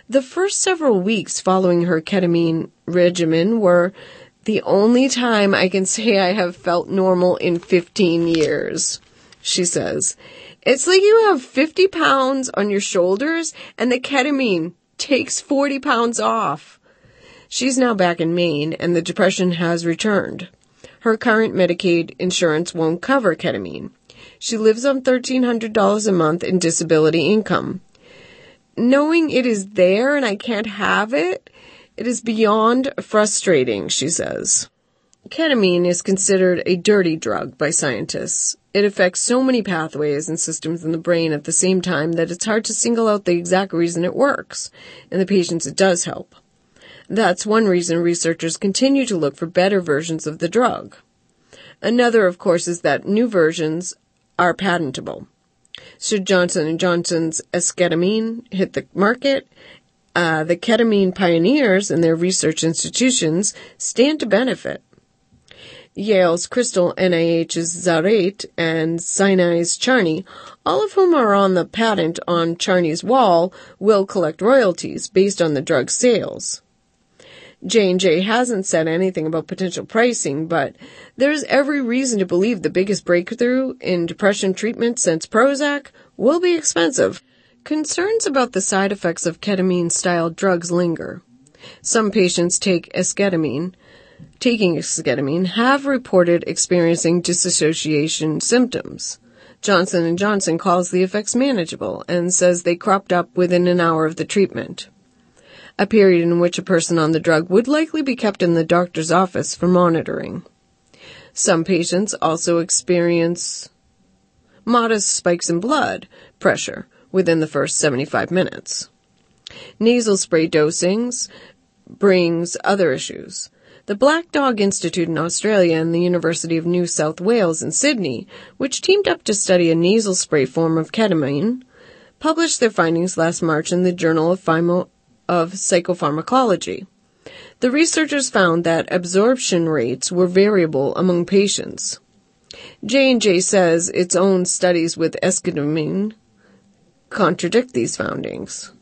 The first several weeks following her ketamine regimen were the only time I can say I have felt normal in 15 years, she says. It's like you have 50 pounds on your shoulders and the ketamine takes 40 pounds off. She's now back in Maine and the depression has returned. Her current Medicaid insurance won't cover ketamine. She lives on $1,300 a month in disability income. Knowing it is there and I can't have it, it is beyond frustrating, she says. Ketamine is considered a dirty drug by scientists. It affects so many pathways and systems in the brain at the same time that it's hard to single out the exact reason it works. In the patients, it does help. That's one reason researchers continue to look for better versions of the drug. Another, of course, is that new versions are patentable. Should Johnson & Johnson's esketamine hit the market, the ketamine pioneers and their research institutions stand to benefit. Yale's Crystal, NIH's Zarate, and Sinai's Charney, all of whom are on the patent on Charney's wall, will collect royalties based on the drug's sales. J&J hasn't said anything about potential pricing, but there's every reason to believe the biggest breakthrough in depression treatment since Prozac will be expensive. Concerns about the side effects of ketamine-style drugs linger. Some patients taking esketamine have reported experiencing dissociation symptoms. Johnson & Johnson calls the effects manageable and says they cropped up within an hour of the treatment, a period in which a person on the drug would likely be kept in the doctor's office for monitoring. Some patients also experience modest spikes in blood pressure within the first 75 minutes. Nasal spray dosings brings other issues. The Black Dog Institute in Australia and the University of New South Wales in Sydney, which teamed up to study a nasal spray form of ketamine, published their findings last March in the Journal of Psychopharmacology. The researchers found that absorption rates were variable among patients. J&J says its own studies with esketamine contradict these findings.